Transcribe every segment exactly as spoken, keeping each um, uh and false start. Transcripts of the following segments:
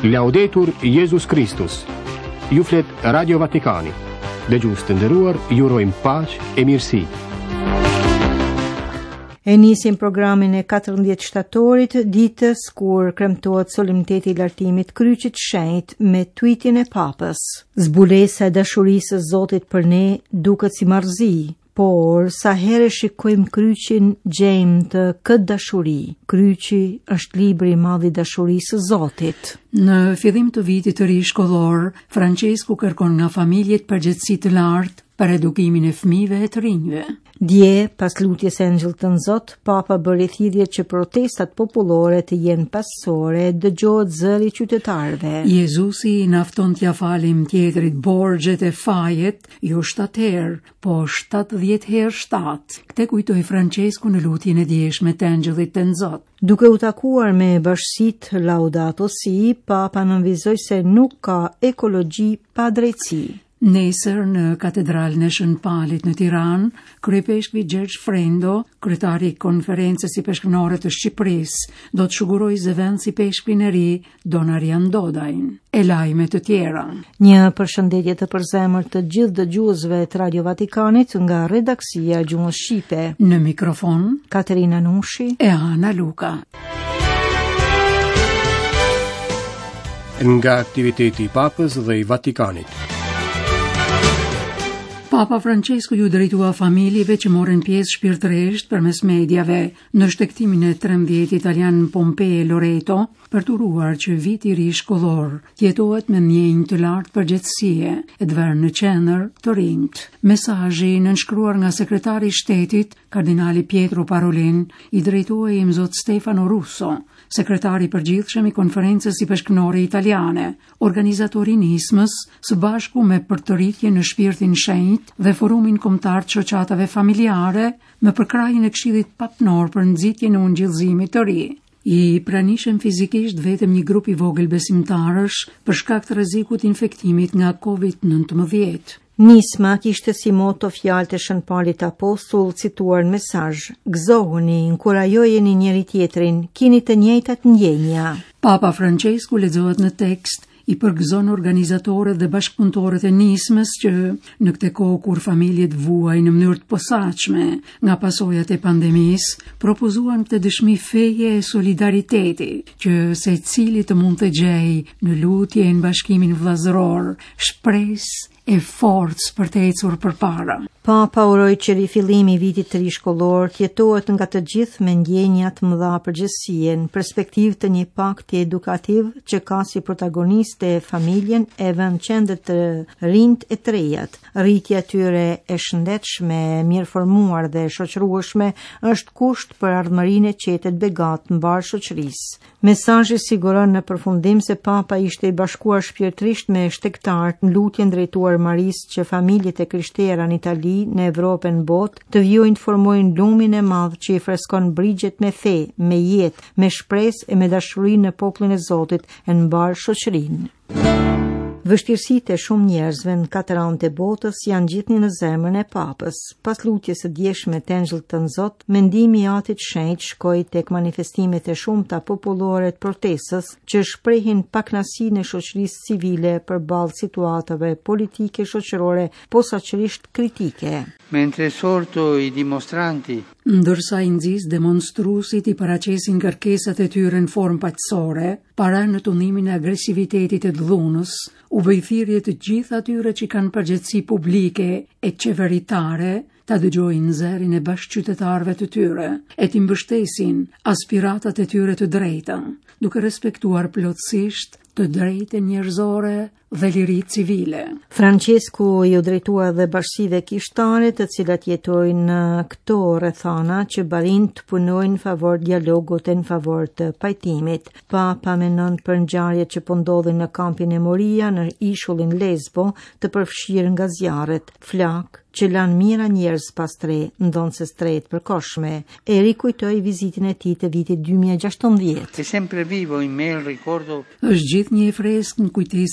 Laudetur Jesus Christus. Ju flet Radio Vatikani. Dhe gjusë të nderuar, ju urojmë paqë e mirësi. E nisim programin e katërmbëdhjetë shtatorit, ditës kur kremtohet solemniteti i lartimit kryqit shenjt me tweetin e Papës. Zbulesa e dashurisë së Zotit për ne duket si marrëzi, por sa herë shikojmë kryqin gjejmë të këtë dashuri. Kryqi është libri i madh i dashurisë së Zotit. Në fillim të vitit të ri shkollor, Francesku kërkon nga familjet përgjegjësi të lartë për edukimin e fëmijëve e të rinjve. Dje, pas lutjes e Angjëllit të Zot, Papa bëri thirrje që protestat popullore të jenë pasore, dëgjohet zëri i qytetarëve. Jezusi i na fton t'ja falim tjetrit borxhet e fajet, jo shtatë herë, po shtatëdhjetë herë shtatë. Këtë kujtoi Francesku në lutjen e djeshme të Angjëllit të Zot. Duke u takuar me bashkësitë Laudato Si, Papa nënvizoi se nuk ka ekologji pa drejtësi. Nesër në katedralën e Shën Palit në Tiranë, kryepeshkvi Gjergj Frendo, kryetari i konferencës i peshkënore të Shqipërisë, do të shugurojë zëvendës si peshkvin e ri Don Arian Dodajn, e lajme të tjera. Një përshëndetje të përzemërt të gjithë dëgjuesve të Radio Vatikanit nga redaksia e Gjuhës Shqipe. Në mikrofon Katerina Nushi e Ana Luka. Nga aktiviteti i Papës dhe i Vatikanit. Papa Francesku ju drejtua familjeve që morën pjesë shpirtërisht përmes medjave në shtektimin e trembëdhjetë italian Pompei Loreto për të uruar që viti i ri shkollor jetohet me ndjenjë të lartë përgjegjësie e të vënë në qendër të rinjt. Mesazhi nënshkruar nga sekretari i shtetit, kardinali Pietro Parolin, i drejtuar i Zot Stefano Russo, sekretari i përgjithshëm i konferencës i peshkënore italiane, organizatori i nismës, së bashku me përtëritje në shpirtin shenjt dhe forumin kombëtar të shoqatave familjare me përkrahjen e Këshillit Papnor për nxitjen e ungjillëzimit të ri. I pranishëm fizikisht vetëm një grup i vogël besimtarësh për shkak të rrezikut të infektimit nga kovid nëntëmbëdhjetë. Nisma kishte si moto fjalët e Shën Palit Apostull cituar në mesazh: Gëzohuni, inkurajojeni njëri tjetrin, keni të njëjtat ndjenja. Papa Francesku lexohet në tekst i përgëzon organizatorët dhe bashkëpunëtorët e nismës që në këtë kohë kur familjet vuajnë në mënyrë të posaçme nga pasojat e pandemisë, propozuan këtë dëshmi feje e solidariteti që secili të mund të gjejë në lutje në bashkimin vëllazëror, shpresë e forcë për të ecur përpara. Papa uroi që rifillimi i vitit të ri shkollor të jetohet nga të gjithë me ndjenja të mëdha përgjegjësie, në perspektivë të një pakti edukativ që ka si protagoniste familjen e vënë qendër të rinjt e të rejat. Rritja e tyre e shëndetshme, mirëformuar dhe shoqërueshme është kusht për ardhmërinë e qetet begat mbar shoqërisë. Mesazhi siguron në përfundim se Papa ishte i bashkuar shpirtërisht me shtektarët në lutjen drejtuar Marisë që familjet e krishterë në Itali, në Evropë, në botë, të vjojnë të formojnë lumin e madh që i freskon brigjet me fe, me jetë, me shpresë e me dashuri në popullin e Zotit e në mbar shoqërinë. Vështirësitë e shumë njerëzve në katër anët e botës janë gjithnjë në zemrën e Papës. Pas lutjes së djeshme të Angjëllit të Zot, mendimi i Atit Shenjt shkoi tek manifestimet e shumta popullore të protestës që shprehin pakënaqësinë e shoqërisë civile përballë situatave politike shoqërore posaçërisht kritike. Mentre esorto i dimostranti Ndërsa i nxis demonstruesit i paraqesin kërkesat e tyre në formë paqësore, para në tundimin e agresivitetit e dhunës, u bëj thirrje të gjithë atyre që kanë përgjegjësi publike e qeveritare ta dëgjojnë zërin e bashkëqytetarëve të tyre e t'i mbështesin aspiratat e tyre të drejta, duke respektuar plotësisht të drejtën njerëzore dhe liritë civile. Francesku ju drejtua dhe bashkësive kishtare të cilat jetojnë në këto rrethana që barin të punojnë në favor dialogut e në favor të pajtimit. Papa menon për ngjarjet që po ndodhin në kampin e Moria në ishullin Lesbo, të përfshirë nga zjarret, flak, që lanë mira njerëz pas tre, ndonë se stret përkohshme, e rikujtoi vizitin e tij të vitit dy mijë e gjashtëmbëdhjetë. È sempre vivo in me il ricordo. Është gjithnjë e freskë në kujtesën time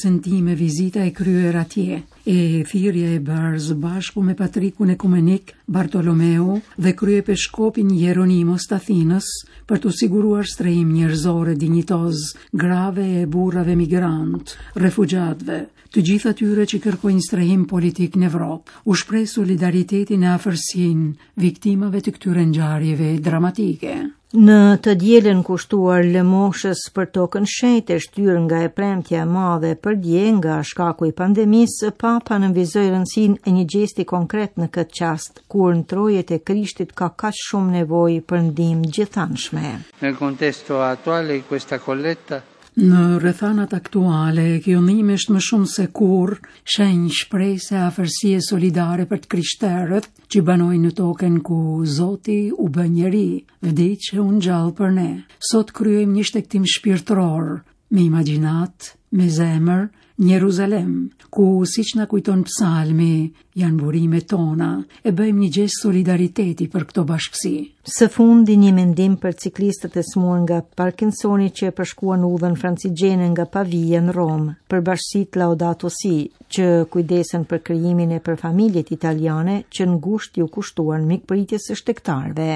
me vizita e kryer atje, e thirrja e bërë së bashku me patrikun ekumenik Bartolomeu dhe kryepiskopin Jeronimos të Athinës për të siguruar strehim njerëzore dinjitoz grave e burrave migrant, refugjatëve, të gjithë atyre që kërkojnë strehim politik në Evropë. U shpreh solidaritetin e afërsinë viktimave të këtyre ngjarjeve dramatike. Në të dielën kushtuar lëmoshës për tokën shenjtë e shtyrë nga e premtja e madhe për dje nga shkaku i pandemisë, Papa nënvizoi rëndësinë e një gjesti konkret në këtë qast, kur në trojet e Krishtit ka kaq shumë nevojë për ndihmë gjithanshme. Nel contesto attuale questa colletta Në rrethanat aktuale, kjo ndihmë është më shumë se kur shenjë shprehse afërsie solidare për të krishterët që banojnë në tokën ku Zoti u bë njeri, vdiq e u ngjall për ne. Sot kryejmë një shtektim shpirtëror, me imagjinat, me zemër, në Jeruzalem, ku siç na kujton psalmi, janë burimet tona, e bëjmë një gest solidariteti për këto bashkësi. Së fundi një mendim për ciklistët e smur nga Parkinsoni që përshkuan udhën francigjene nga Pavia në Rom, për bashkësitë Laudato Si, që kujdesen për krijimin e për familjet italiane që ngusht ju kushtuan mikpritjes së shtektarëve.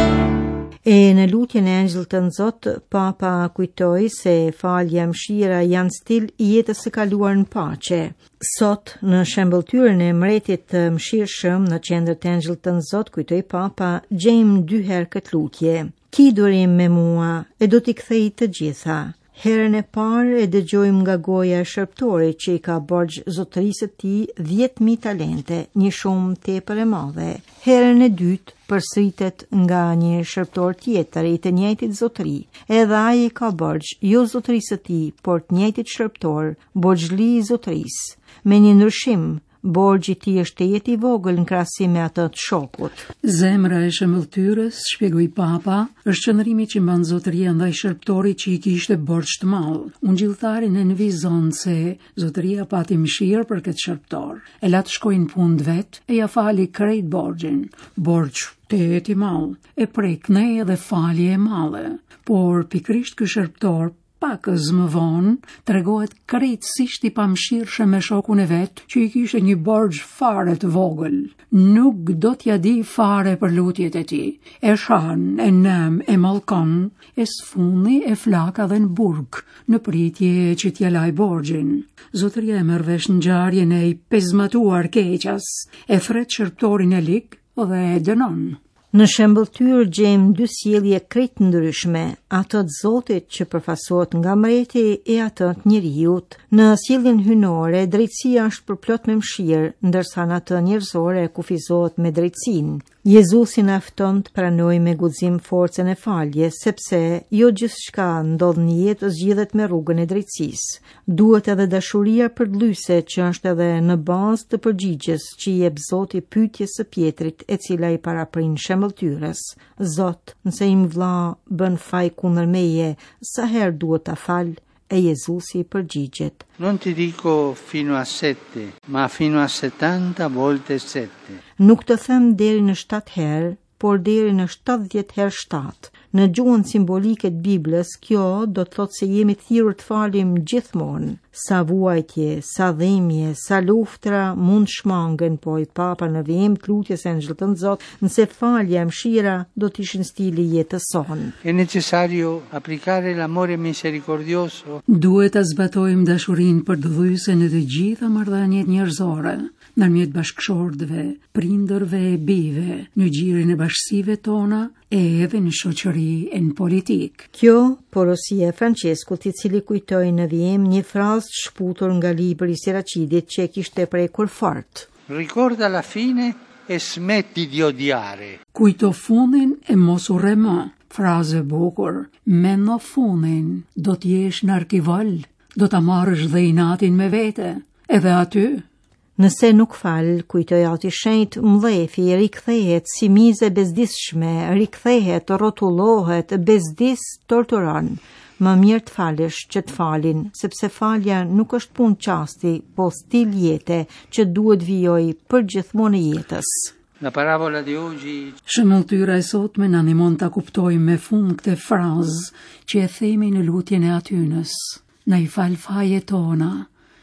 E në lutjen e Angjëllit të Zot, Papa kujtoi se falja, mëshira janë stil i jetës së kaluar në paqe. Sot, në shembulltyrën e mbretit të mëshirshëm në qendër të Angjëllit të Zot, kujtoi Papa, gjejmë dy herë këtë lutje. Ki durim me mua e do t'i kthej të gjitha. Herën e parë e dëgjojmë nga goja e shërptorit që i ka borxh zotërisë të tij dhjetë mijë talente, një shumë tepër e madhe. Herën e dytë përsëritet nga një shërptor tjetër i të njëjtit zotëri. Edhe ai ka borxh jo zotërisë të tij, por të njëjtit shërptor, borxhli i zotërisë. Me një ndryshim, borxhi i tij është të jetë i vogël në krahasim me atë të shokut. Zemra e shëmbulltyrës, shpjegoi Papa, është qëndrimi që mban zotëria ndaj shërptorit që i kishte borxh të madh. Ungjilltari në nënvizon se zotëria pati mëshirë për këtë shërptor. E la të shkojnë punë vet e ja fali krejt borxhin. Borxh të jetë i madh, e prekne edhe falje e madhe. Por pikrisht ky shërptor pakës më vonë, tregohet krejtësisht i pamëshirshëm me shokun e vet, që i kishte një borxh fare të vogël. Nuk do t'ja di fare për lutjet e tij. E shan, e nem, e mallkon, e sfuni, e flaka dhe në burg, në pritje që t'ja laj borxhin. Zotëria e merr vesh ngjarjen e i pezmatuar keqas, e thret shërptorin e lig dhe e dënon. Në shembulltyr gjejmë dy sjellje krejt ndryshme, atë të Zotit që përfasohet nga mbreti e atë të njerëzit. Në sjelljen hynore, drejtësia është përplot me mëshirë, ndërsa në atë njerëzore kufizohet me drejtsinë. Jezusi na fton të pranojmë me guxim forcën e faljes, sepse jo gjithçka ndodh në jetë zgjidhet me rrugën e drejtësisë. Duhet edhe dashuria përdlyse që është edhe në bazë të përgjigjes që i jep Zoti pyetjes së Pjetrit, e cila i paraprin shembulltyrës. Zot, nëse im vlla bën faj kundër meje, sa herë duhet ta fal? E Jezusi përgjigjet: Non ti dico fino a sette, ma fino a settanta volte sette. Nuk të them deri në shtatë herë, por deri në shtatëdhjetë herë shtatë. Në gjuhën simbolike të Biblës, kjo do të thotë se jemi të thirrur të falim gjithmonë. Sa vuajtje, sa dhemje, sa luftra mund shmangen, po i Papa në vijim të lutjes e Angjëllit të Zot, nëse falja e mëshira do të ishin stili i jetës sonë. È necessario applicare l'amore misericordioso. Duhet ta zbatojmë dashurinë përdithyese në të gjitha marrëdhëniet njerëzore, ndërmjet bashkëshortëve, prindërve e bijve, në gjirin e bashkësive tona e edhe në shoqëri e në politik. Kjo porosia e Franceskut, i cili kujtoi në vijim një frazë shputur nga libri i Siracidit që e kishte prekur fort. Ricorda la fine e smetti di odiare. Kujto fundin e mos u rre më. Frazë e bukur. Mendo fundin, do t'jesh në arkivol, do ta marrësh dhe inatin me vete, edhe aty. Nëse nuk fal, kujtoj Ati Shenjt, mdhefi rikthehet si mize bezdisshme, rikthehet, rrotullohet, bezdis torturon. Më mirë të falësh që të falin, sepse falja nuk është punë qasti, po stil jete që duhet vijoj për gjithmonë e jetës. La parabola di oggi. Shëmbulltyra e sotme na ndihmon ta kuptojmë me fund këtë frazë që e themi në lutjen e atynës. Na i fal fajet tona,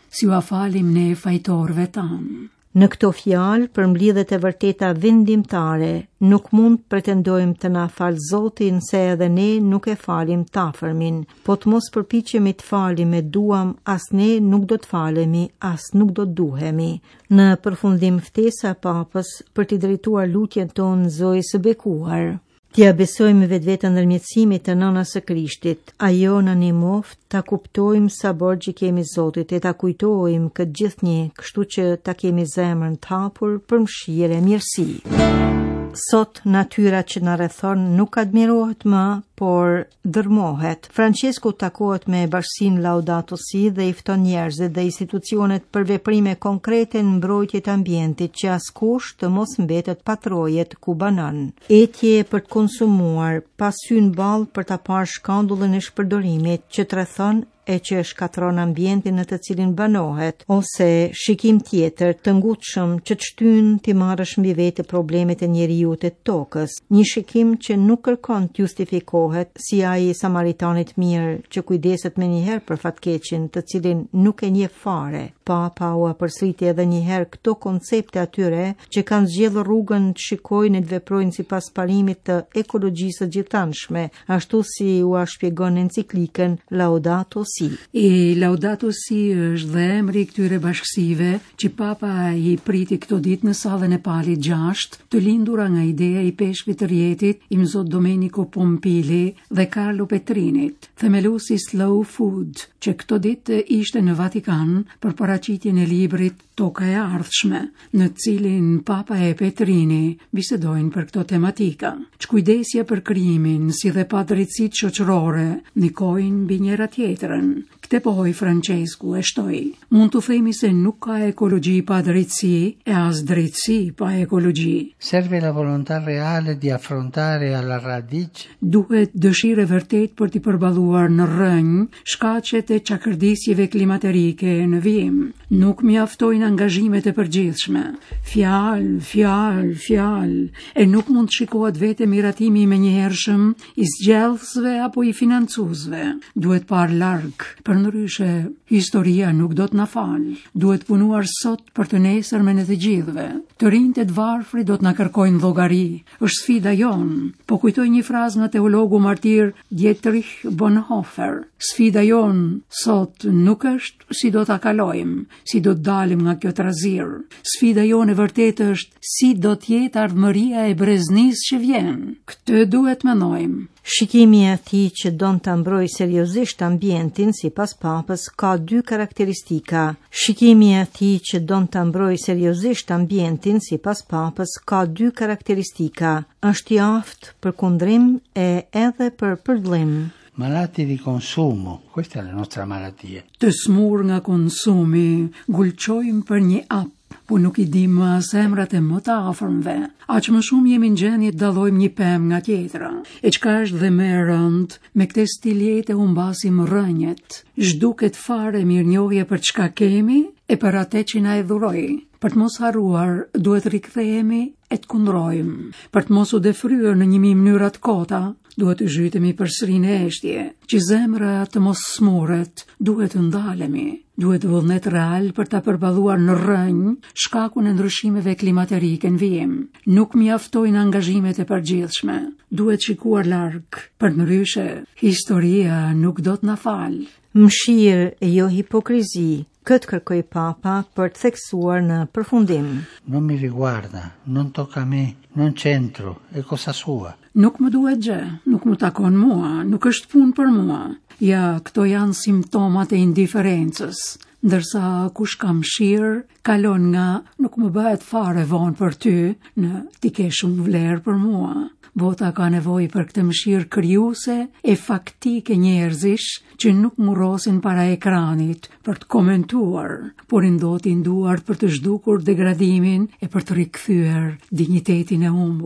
si u afalim ne fajtorëve tanë. Në këto fjalë për mblidhet e vërteta vendimtare, nuk mund pretendojmë të na falë Zotin se edhe ne nuk e falim tafërmin, po të mos përpiqemi të falim me duam, as ne nuk do të falemi, as nuk do të duhemi. Në përfundim ftesa e Papës për t'i drejtuar lutjen tonë Zojës së bekuar. T'ja besojmë vetveten ndërmjetësimit të Nënës së Krishtit, ajo në një moft ta kuptojmë sa borxhi kemi Zotit e ta kujtojmë këtë gjithnjë, kështu që ta kemi zemrën të hapur për mëshirë e mirësi. Sot natyra që na rrethon nuk admirohet më, por dërmohet. Francesku takohet me bashkësinë Laudato Si dhe i fton njerëzit dhe institucionet për veprime konkrete në mbrojtje të ambientit që askush të mos mbetet pa trojet ku banon. Etje për të konsumuar, pa sy në ballë për ta parë shkandullin e shpërdorimit që të rrethon e që shkatron ambientin në të cilin banohet, ose shikim tjetër të ngutshëm që të shtyn t'i marrësh mbi vete problemet e njeriut e tokës, një shikim që nuk kërkon të justifikohet si ai i Samaritanit mirë që kujdeset me njëherë për fatkeqin të cilin nuk e njeh fare. Papa u përsëriti edhe njëherë këto koncepte atyre që kanë zgjedhur rrugën të shikojnë e të veprojnë sipas parimit të ekologjisë së gjithanshme, ashtu si u shpjegon enciklikën Laudato Si. E Laudato Si është dhe emri këtyre bashkësive që Papa i priti këto ditë në sallën e Palit gjashtë, të lindura nga ideja i peshkvit të Rjetit, i Mzot Domenico Pompili dhe Carlo Petrinit, themeluesi Slow Food, që këto ditë ishte në Vatikan për paraqitjen e librit Toka e Ardhshme, në cilin Papa e Petrini bisedojnë për këto tematika. Çkujdesja për krijimin, si dhe padrejtësitë shoqërore, nikojnë mbi njëra tjetrën. Këtë pohoj Francesku e shtoi. Mund të themi se nuk ka ekologji pa drejtësi e as drejtësi pa ekologji. Serve la volontà reale di affrontare alla radice. Duhet dëshirë e vërtet për t'i përballuar në rrënjë shkaqet e çakërdisjeve klimaterike në vijim. Nuk mjaftojnë angazhimet e përgjithshme. Fjalë, fjalë, fjalë, e nuk mund të shikohet vete miratimi i menjëhershëm i zgjedhësve apo i financuesve. Duhet par larg. Përndryshe, historia nuk do të na falë. Duhet punuar sot për të nesërmen e të gjithëve. Të rinjtë e të varfrit do të na kërkojnë llogari. Është sfida jon. Po kujtoj një frazë nga teologu martir Dietrich Bonhoeffer. Sfida jon sot nuk është si do ta kalojmë, si do të dalim nga kjo trazir. Sfida jon e vërtetë është si do të jetë ardhmëria e breznisë që vjen. Këtë duhet mendojmë. Shikimi e atij që don ta mbrojë seriozisht ambientin, sipas Papës, ka dy karakteristika. Shikimi e atij që don ta mbrojë seriozisht ambientin, sipas Papës, ka dy karakteristika. Është i aftë për kundrim e edhe për përdhlim. Malati di consumo, questa è la nostra malattia. Të smur nga konsumi, gulqojmë për një ap, po nuk i dim as emrat e më të afërmve. Aq më shumë jemi në gjendje të dallojmë një pemë nga tjetra. E çka është dhe më e rëndë, me këtë stil jete u mbasim rrënjët. Zhduket fare mirënjohje për çka kemi e për atë që na e dhuroi. Për të mos harruar, duhet rikthehemi e të kundrojmë. Për të mos u defryer në një mijë mënyra të kota, duhet të zhytemi përsëri në eshtje. Që zemra të mos smurret, duhet të ndalemi. Duhet vullnet real për ta përballuar në rrënjë shkakun e ndryshimeve klimaterike në vijim. Nuk mjaftojnë angazhimet e përgjithshme. Duhet shikuar larg. Përndryshe, historia nuk do të na falë. Mëshirë e jo hipokrizi. Këtë kërkoi Papa për të theksuar në përfundim. Non mi riguarda, non tocca a me, non c'entro, è cosa sua. Nuk më duhet gjë, nuk më takon mua, nuk është punë për mua. Ja, këto janë simptomat e indiferencës. Ndërsa kush ka mëshirë, kalon nga nuk më bëhet fare vonë për ty, në ti ke shumë vlerë për mua. Bota ka nevojë për këtë mëshirë krijuese e faktike njerëzish që nuk murrosin para ekranit për të komentuar, por i ndotin duart për të zhdukur degradimin e për të rikthyer dinjitetin e humbur.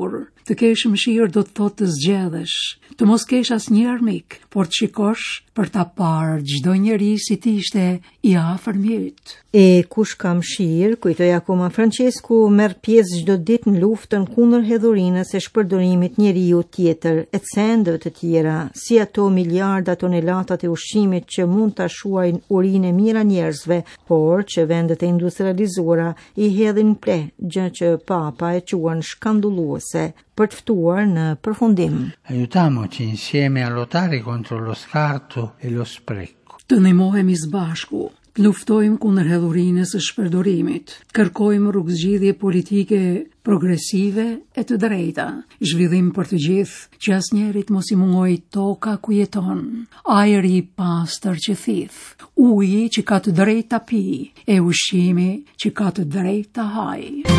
Të kesh mëshirë do të thotë të zgjedhësh, të mos kesh asnjë armik, por të shikosh për ta parë çdo njeri si të ishte i afër mjet. E kush ka mëshirë, kujtoi akoma Francesku, merr pjesë çdo ditë në luftën kundër hedhurinës e shpërdorimit njeriu tjetër e të sendeve të tjera, si ato miliarda tonelatat e ushqimit që mund ta shuajnë urinë e mira njerëzve, por që vendet e industrializuara i hedhin ple, gjë që Papa e quan shkandulluese, për të ftuar në përfundim. Aiutiamoci insieme a lottare contro lo scarto e lo spreco. Të ndihmohemi së bashku, të luftojmë kundër hedhurinës së shpërdorimit, kërkojmë rrugëzgjidhje politike progresive e të drejta, zhvillim për të gjithë, që asnjërit mos i mungoj toka ku jeton, ajri i pastër që thith, uji që ka të drejtë ta pi, e ushqimi që ka të drejtë ta hajë.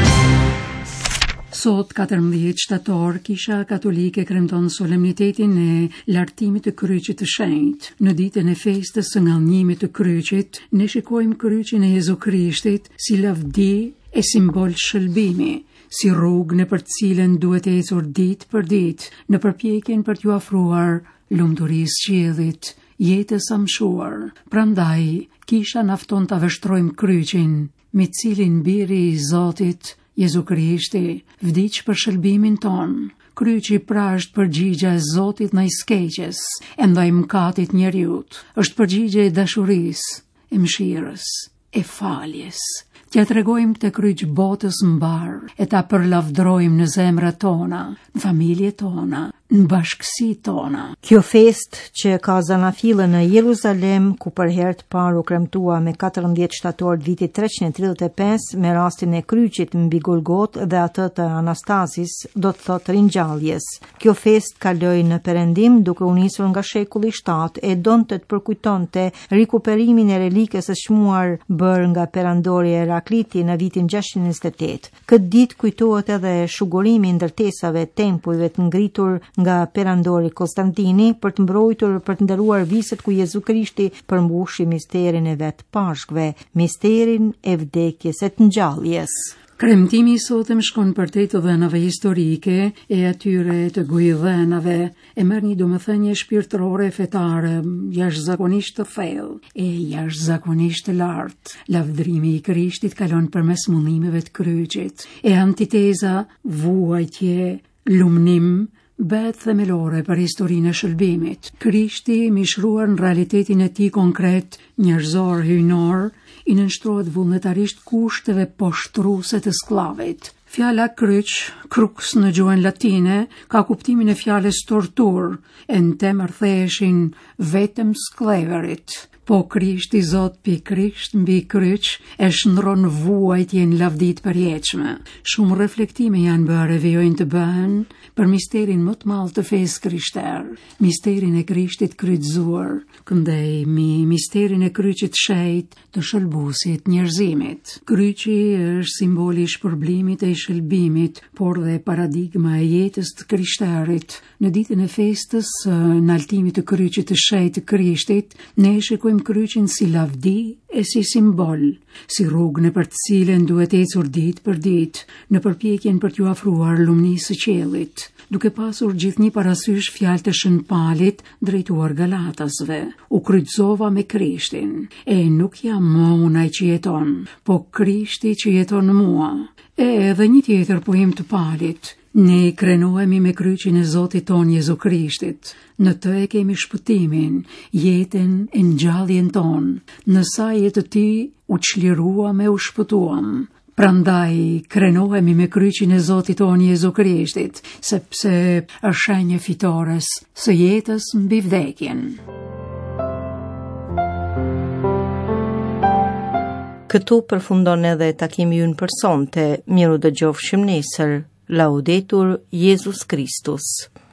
Sot, katërmbëdhjetë shtator, Kisha Katolike kremton solemnitetin e lartimit të kryqit të shenjtë. Në ditën e festës së ngallënimit të kryqit, ne shikojmë kryqin e Jezu Krishtit si lavdi e simbol shëlbimi, si rrugë në për të cilën duhet e ecur ditë për ditë, në përpjekjen për t'ju afruar lumturisë qiellit, jetës së mshuar. Prandaj, Kisha na fton ta vështrojmë kryqin, me cilin biri i Zotit Jezu Krishti vdiq për shëlbimin ton. Kryqi pra është përgjigja e Zotit ndaj skeqjes, e ndaj mëkatit njeriut. Është përgjigje e dashurisë, e mëshirës, e faljes. T'ja tregojmë këtë kryq botës mbar, e ta përlavdrojmë në zemrat tona, në familje tona, në bashkësi tona. Kjo fest që ka zanafillën në Jeruzalem, ku për herë të parë u kremtua me katërmbëdhjetë shtator të vitit treqind e tridhjetë e pesë me rastin e kryqit mbi Golgot dhe atë të Anastasis, do të thotë ringjalljes. Kjo fest kaloi në perëndim duke u nisur nga shekulli shtatë e donte të përkujtonte rikuperimin e relikës së çmuar bërë nga perandori Herakliti në vitin gjashtëqind e njëzet e tetë. Këtë ditë kujtohet edhe shugurimi i ndërtesave tempujve të ngritur nga perandori Konstantini për të mbrojtur për të nderuar viset ku Jezu Krishti përmbushi misterin e vet pashkve, misterin e vdekjes e të ngjalljes. Kremtimi i sotëm shkon për te të dhënave historike e atyre të gojëdhënave, e merr një domethënie shpirtërore fetare jashtëzakonisht të thellë e jashtëzakonisht të lartë. Lavdrimi i Krishtit kalon përmes mullimeve të kryqit, e antiteza vuajtje, lumnim, bëhet themelore për historinë e shëlbimit. Krishti, mishruar në realitetin e tij konkret, njerëzor, hyjnor, i nënshtrohet vullnetarisht kushteve poshtruese të sklavit. Fjala kryq, crux në gjuhën latine, ka kuptimin e fjalës tortur, e në temër theshin vetëm skleverit. Po Krishti Zot pikërisht mbi kryq e shndron vuajtjen lavdit përjetshme. Shumë reflektime janë bërë e vijojnë të bëhen për misterin më të madh të fesë krishtere, misterin e Krishtit kryqëzuar, këndej mi misterin e kryqit shejt të shëlbuesit njerëzimit. Kryqi është simboli i shpërblimit e i shëlbimit, por dhe paradigma e jetës të krishterit. Në ditën e festës në altimit të kryqit të shejt të Krishtit, ne shikojmë kryqin si lavdi e si simbol, si rrugë në për të cilën duhet ecur ditë për ditë, në përpjekjen për t'ju afruar lumnisë së qiellit, duke pasur gjithnjë parasysh fjalë të Shënpalit drejtuar Galatasve. U kryqëzova me Krishtin, e nuk jam më unë ai që jeton, po Krishti që jeton në mua. E edhe një tjetër poem të Palit. Ne krenohemi me kryqin e Zotit ton Jezu Krishtit. Në të e kemi shpëtimin, jetën e ngjalljen ton. Në sa jetë të ti u çliruam e u shpëtuam. Prandaj krenohemi me kryqin e Zotit ton Jezu Krishtit, sepse është shenjë fitores së jetës mbi vdekjen. Këtu përfundon edhe takimi ynë për sonte. Miru dëgjofshim nesër. Laudetur Jesus Christus.